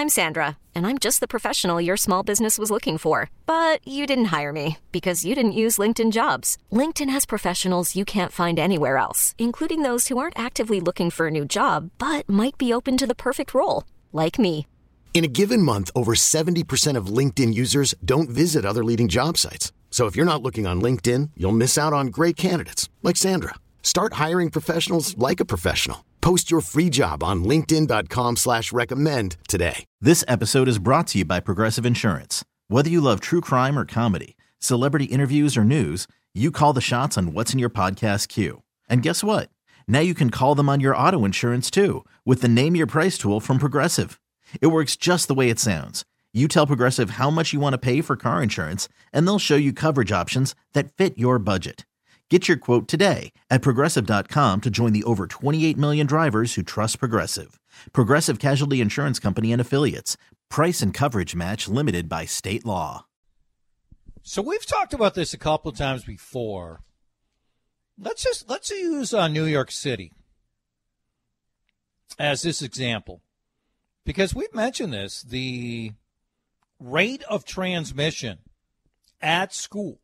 I'm Sandra, and I'm just the professional your small business was looking for. But you didn't hire me because you didn't use LinkedIn Jobs. LinkedIn has professionals you can't find anywhere else, including those who aren't actively looking for a new job, but might be open to the perfect role, like me. In a given month, over 70% of LinkedIn users don't visit other leading job sites. So if you're not looking on LinkedIn, you'll miss out on great candidates like Sandra. Start hiring professionals like a professional. Post your free job on linkedin.com/recommend today. This episode is brought to you by Progressive Insurance. Whether you love true crime or comedy, celebrity interviews or news, you call the shots on what's in your podcast queue. And guess what? Now you can call them on your auto insurance too with the Name Your Price tool from Progressive. It works just the way it sounds. You tell Progressive how much you want to pay for car insurance, and they'll show you coverage options that fit your budget. Get your quote today at Progressive.com to join the over 28 million drivers who trust Progressive. Progressive Casualty Insurance Company and Affiliates. Price and coverage match limited by state law. So we've talked about this a couple of times before. Let's use New York City as this example. Because we've mentioned this, the rate of transmission at school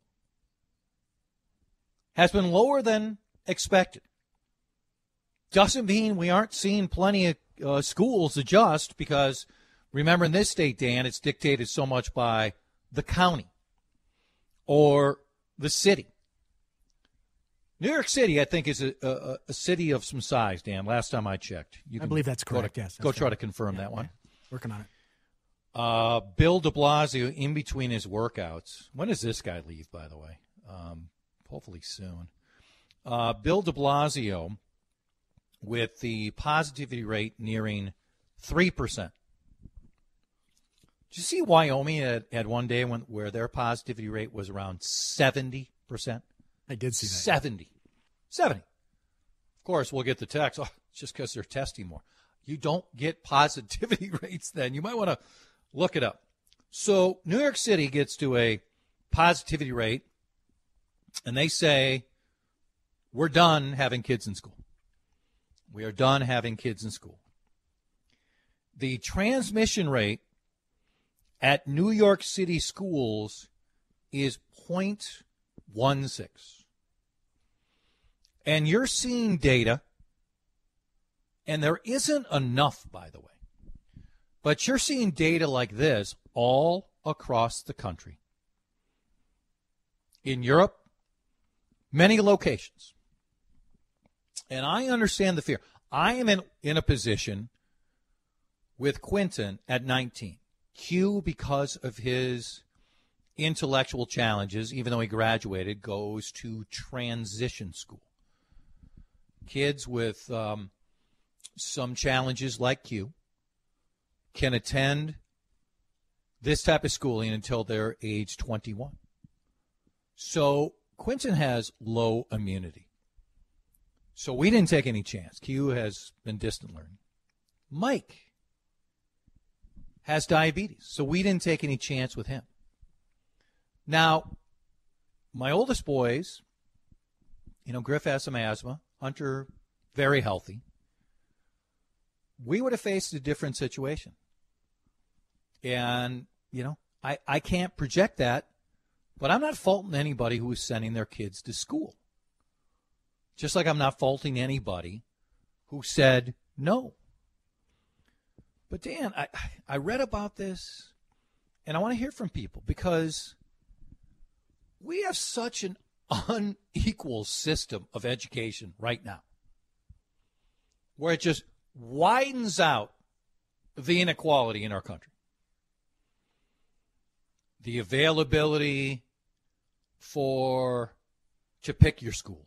has been lower than expected. Doesn't mean we aren't seeing plenty of schools adjust because, remember, in this state, Dan, it's dictated so much by the county or the city. New York City, I think, is a city of some size, Dan, last time I checked. I believe that's correct, yes. Go try to confirm that one. Working on it. Bill de Blasio, in between his workouts. When does this guy leave, by the way? Hopefully soon. Bill de Blasio, with the positivity rate nearing 3%. Did you see Wyoming had one day where their positivity rate was around 70%? I did see that. 70. Of course, we'll get the text. Oh, it's just because they're testing more. You don't get positivity rates then. You might want to look it up. So New York City gets to a positivity rate, and they say, we're done having kids in school. We are done having kids in school. The transmission rate at New York City schools is 0.16. And you're seeing data, and there isn't enough, by the way, but you're seeing data like this all across the country. In Europe, many locations. And I understand the fear. I am in a position with Quentin at 19. Q, because of his intellectual challenges, even though he graduated, goes to transition school. Kids with some challenges like Q can attend this type of schooling until they're age 21. So Quentin has low immunity. So we didn't take any chance. Q has been distant learning. Mike has diabetes, so we didn't take any chance with him. Now, my oldest boys, Griff has some asthma. Hunter, very healthy. We would have faced a different situation. And, I can't project that, but I'm not faulting anybody who is sending their kids to school. Just like I'm not faulting anybody who said no. But, Dan, I read about this, and I want to hear from people because we have such an unequal system of education right now where it just widens out the inequality in our country. The availability to pick your schools,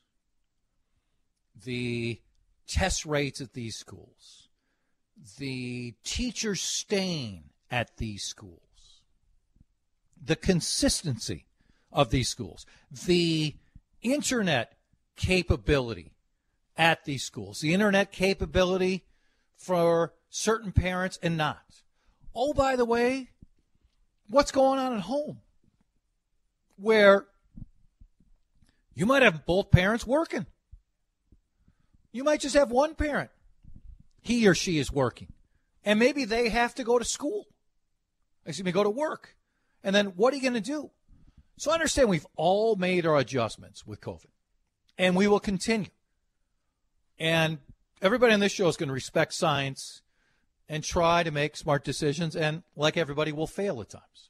the test rates at these schools, the teachers staying at these schools, the consistency of these schools, the internet capability at these schools, the internet capability for certain parents and not. Oh, by the way, what's going on at home where you might have both parents working. You might just have one parent. He or she is working. And maybe they have to go to school. Go to work. And then what are you going to do? So I understand we've all made our adjustments with COVID. And we will continue. And everybody on this show is going to respect science and try to make smart decisions. And like everybody, will fail at times.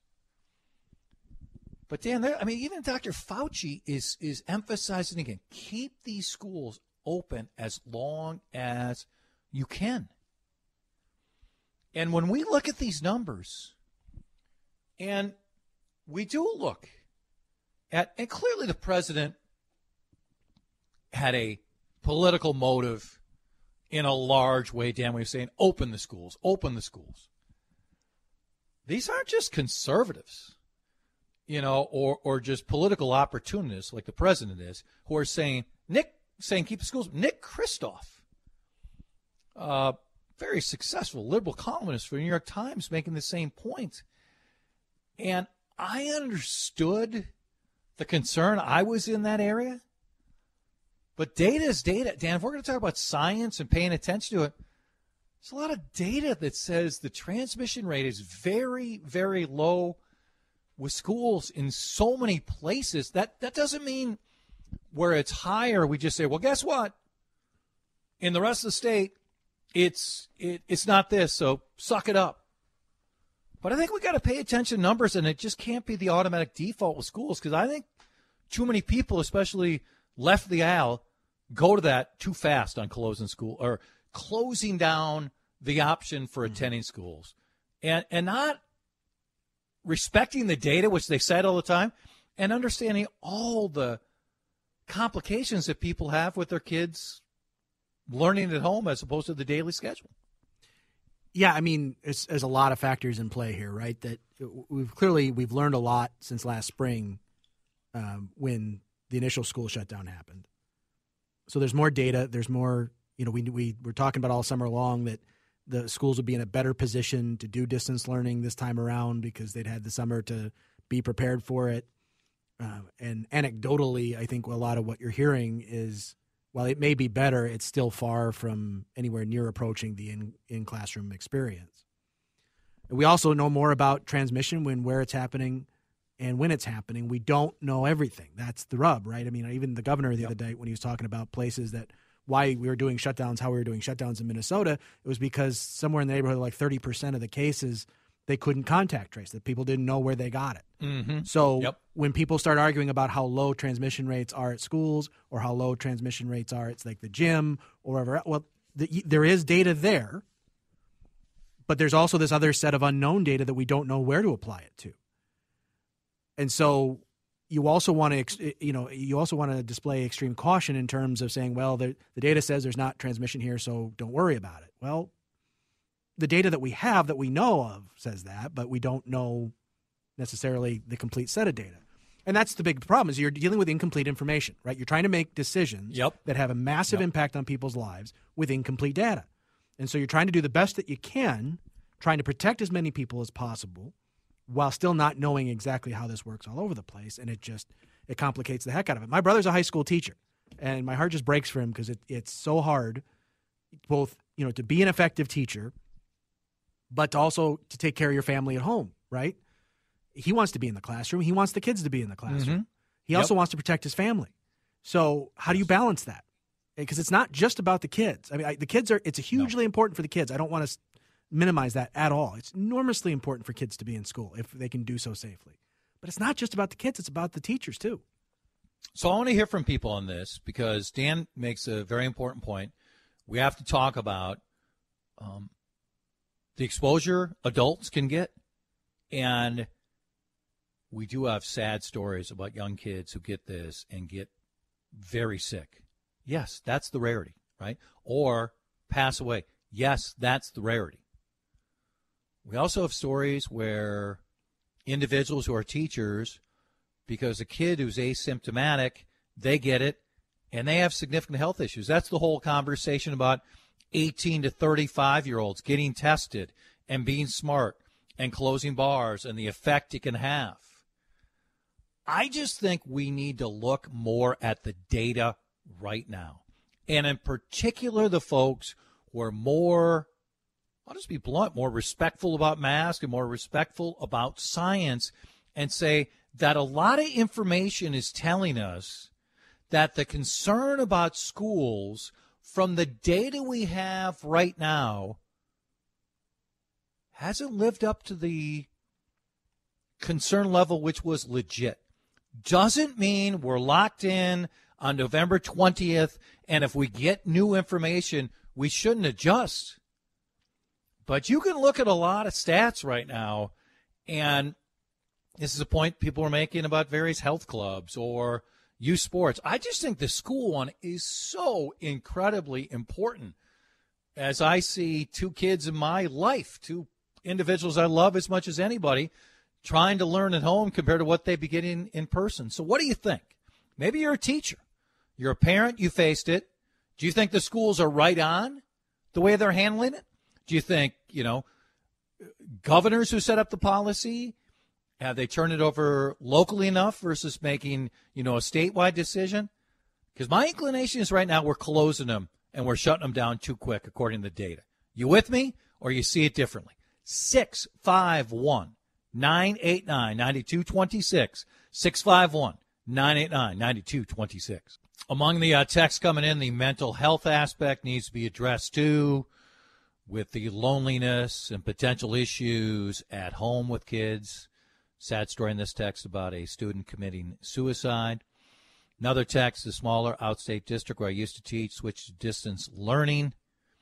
But, Dan, even Dr. Fauci is emphasizing again, keep these schools open as long as you can. And when we look at these numbers, and we do look at, and clearly the president had a political motive in a large way, Dan, we were saying, open the schools, open the schools. These aren't just conservatives, or just political opportunists like the president is, who are saying keep the schools. Nick Kristof, very successful liberal columnist for the New York Times, making the same point. And I understood the concern. I was in that area. But data is data. Dan, if we're going to talk about science and paying attention to it, there's a lot of data that says the transmission rate is very, very low with schools in so many places. That doesn't mean where it's higher, we just say, well, guess what? In the rest of the state, it's not this, so suck it up. But I think we got to pay attention to numbers, and it just can't be the automatic default with schools, because I think too many people, especially left the aisle, go to that too fast on closing school or closing down the option for attending schools, and not respecting the data, which they cite all the time, and understanding all the complications that people have with their kids learning at home as opposed to the daily schedule. Yeah, there's a lot of factors in play here, right? That we've learned a lot since last spring when the initial school shutdown happened. So there's more data. There's more, we were talking about all summer long that the schools would be in a better position to do distance learning this time around because they'd had the summer to be prepared for it. And anecdotally, I think a lot of what you're hearing is, while it may be better, it's still far from anywhere near approaching the in-classroom experience. We also know more about transmission where it's happening and when it's happening. We don't know everything. That's the rub, right? Even the governor the other day, when he was talking about places that why we were doing shutdowns, how we were doing shutdowns in Minnesota, it was because somewhere in the neighborhood of like 30% of the cases, they couldn't contact trace, that people didn't know where they got it. Mm-hmm. So when people start arguing about how low transmission rates are at schools or how low transmission rates are at like the gym or wherever, well, there is data there, but there's also this other set of unknown data that we don't know where to apply it to. And so you also want to display extreme caution in terms of saying, well, the data says there's not transmission here, so don't worry about it. Well, the data that we have that we know of says that, but we don't know necessarily the complete set of data. And that's the big problem, is you're dealing with incomplete information, right? You're trying to make decisions that have a massive impact on people's lives with incomplete data. And so you're trying to do the best that you can, trying to protect as many people as possible while still not knowing exactly how this works all over the place. And it complicates the heck out of it. My brother's a high school teacher, and my heart just breaks for him because it's so hard both, to be an effective teacher, but also to take care of your family at home, right? He wants to be in the classroom. He wants the kids to be in the classroom. Mm-hmm. He also wants to protect his family. So how do you balance that? Because it's not just about the kids. The kids it's hugely important for the kids. I don't want to minimize that at all. It's enormously important for kids to be in school if they can do so safely. But it's not just about the kids. It's about the teachers too. So I want to hear from people on this because Dan makes a very important point. We have to talk about the exposure adults can get, and we do have sad stories about young kids who get this and get very sick. Yes, that's the rarity, right? Or pass away. Yes, that's the rarity. We also have stories where individuals who are teachers, because a kid who's asymptomatic, they get it, and they have significant health issues. That's the whole conversation about 18 to 35-year-olds getting tested and being smart and closing bars and the effect it can have. I just think we need to look more at the data right now, and in particular the folks who are more I'll just be blunt, more respectful about masks and more respectful about science, and say that a lot of information is telling us that the concern about schools from the data we have right now hasn't lived up to the concern level, which was legit. Doesn't mean we're locked in on November 20th, and if we get new information, we shouldn't adjust. But you can look at a lot of stats right now, and this is a point people are making about various health clubs or youth sports. I just think the school one is so incredibly important. As I see two kids in my life, two individuals I love as much as anybody, trying to learn at home compared to what they'd be getting in person. So what do you think? Maybe you're a teacher. You're a parent. You faced it. Do you think the schools are right on the way they're handling it? Do you think, governors who set up the policy, have they turned it over locally enough versus making, a statewide decision? Because my inclination is right now we're closing them and we're shutting them down too quick, according to the data. You with me, or you see it differently? 651-989-9226. 651-989-9226. Among the texts coming in, the mental health aspect needs to be addressed too, with the loneliness and potential issues at home with kids. Sad story in this text about a student committing suicide. Another text, the smaller outstate district where I used to teach, switched to distance learning.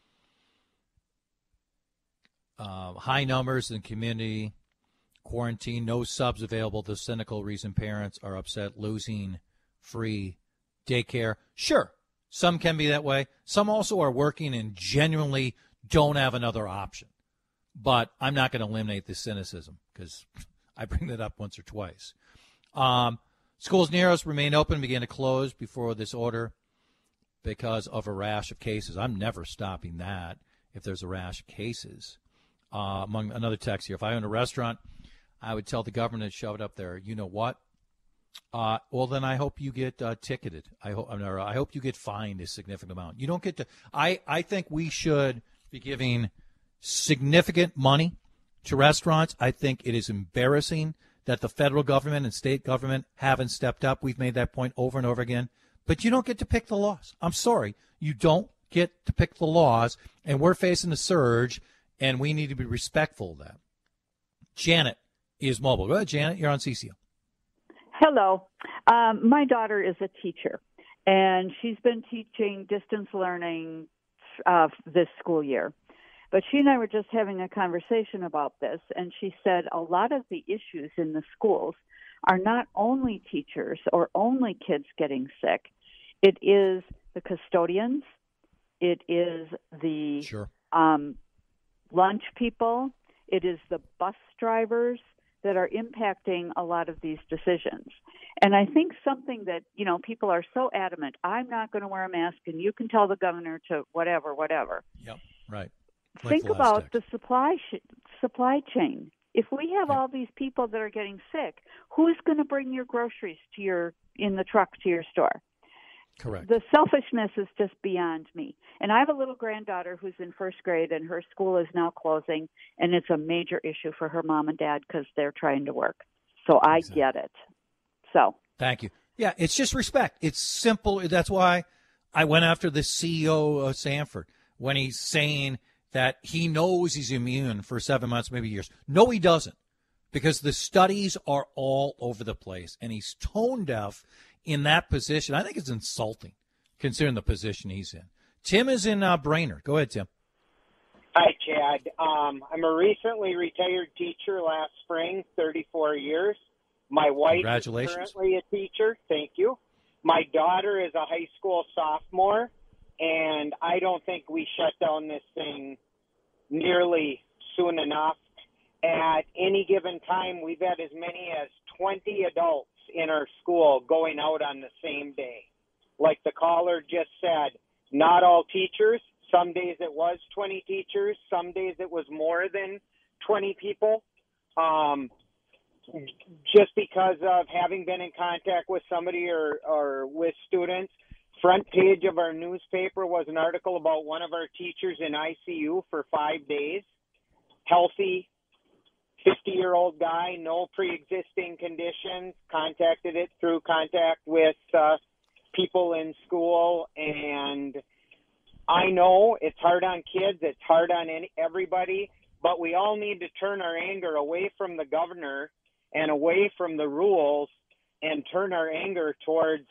High numbers in community quarantine, no subs available. The cynical reason parents are upset losing free daycare. Sure, some can be that way. Some also are working and genuinely don't have another option. But I'm not going to eliminate the cynicism because I bring that up once or twice. Schools near us remain open, began to close before this order because of a rash of cases. I'm never stopping that if there's a rash of cases. Among another text here, if I owned a restaurant, I would tell the government to shove it up there. You know what? Well, then I hope you get ticketed. I hope you get fined a significant amount. You don't get to. I think we should be giving significant money to restaurants. I think it is embarrassing that the federal government and state government haven't stepped up. We've made that point over and over again. But you don't get to pick the laws. I'm sorry. You don't get to pick the laws, and we're facing a surge, and we need to be respectful of that. Janet is mobile. Go ahead, Janet. You're on CCO. Hello. My daughter is a teacher, and she's been teaching distance learning this school year. But she and I were just having a conversation about this, and she said a lot of the issues in the schools are not only teachers or only kids getting sick. It is the custodians. It is the lunch people. It is the bus drivers that are impacting a lot of these decisions. And I think something that, people are so adamant, I'm not going to wear a mask and you can tell the governor to whatever. Yep, right. Think about the supply chain. If we have all these people that are getting sick, who's going to bring your groceries in the truck to your store? Correct. The selfishness is just beyond me. And I have a little granddaughter who's in first grade, and her school is now closing, and it's a major issue for her mom and dad because they're trying to work. So I get it. So thank you. Yeah, it's just respect. It's simple. That's why I went after the CEO of Sanford when he's saying that he knows he's immune for 7 months, maybe years. No, he doesn't, because the studies are all over the place, and he's tone deaf in that position. I think it's insulting considering the position he's in. Tim is in Brainerd. Go ahead, Tim. Hi, Chad. I'm a recently retired teacher last spring, 34 years. My wife is currently a teacher. Thank you. My daughter is a high school sophomore, and I don't think we shut down this thing nearly soon enough. At any given time, we've had as many as 20 adults in our school going out on the same day. Like the caller just said, not all teachers. Some days it was 20 teachers. Some days it was more than 20 people. Just because of having been in contact with somebody or with students. Front page of our newspaper was an article about one of our teachers in ICU for 5 days. Healthy, 50-year-old guy, no pre-existing conditions, contacted it through contact with people in school. And I know it's hard on kids, it's hard on everybody, but we all need to turn our anger away from the governor and away from the rules and turn our anger towards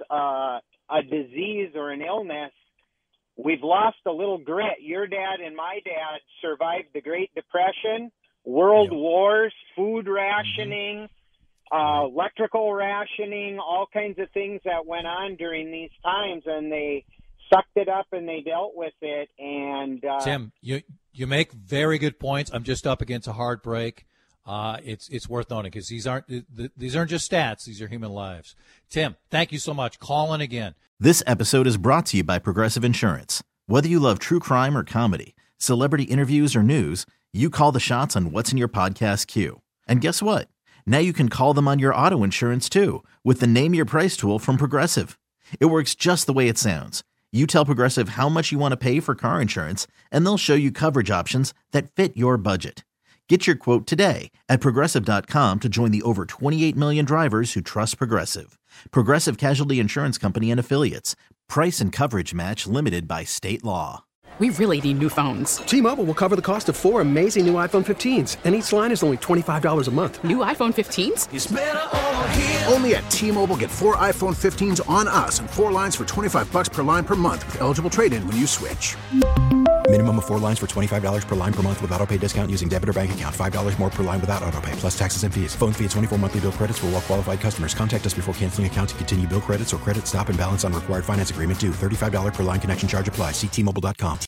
a disease or an illness. We've lost a little grit. Your dad and my dad survived the Great Depression, world wars, food rationing, electrical rationing, all kinds of things that went on during these times, and they sucked it up and they dealt with it. And Tim, you make very good points. I'm just up against a hard break. It's worth noting because these aren't just stats; these are human lives. Tim, thank you so much. Call in again. This episode is brought to you by Progressive Insurance. Whether you love true crime or comedy, celebrity interviews or news, you call the shots on what's in your podcast queue. And guess what? Now you can call them on your auto insurance too with the Name Your Price tool from Progressive. It works just the way it sounds. You tell Progressive how much you want to pay for car insurance, and they'll show you coverage options that fit your budget. Get your quote today at Progressive.com to join the over 28 million drivers who trust Progressive. Progressive Casualty Insurance Company and Affiliates. Price and coverage match limited by state law. We really need new phones. T-Mobile will cover the cost of 4 amazing new iPhone 15s, and each line is only $25 a month. New iPhone 15s? It's better over here. Only at T-Mobile, get 4 iPhone 15s on us and 4 lines for $25 per line per month with eligible trade-in when you switch. Minimum of 4 lines for $25 per line per month with autopay discount using debit or bank account. $5 more per line without autopay, plus taxes and fees. Phone fee at 24 monthly bill credits for well-qualified customers. Contact us before canceling account to continue bill credits or credit stop and balance on required finance agreement due. $35 per line connection charge applies. See T-Mobile.com.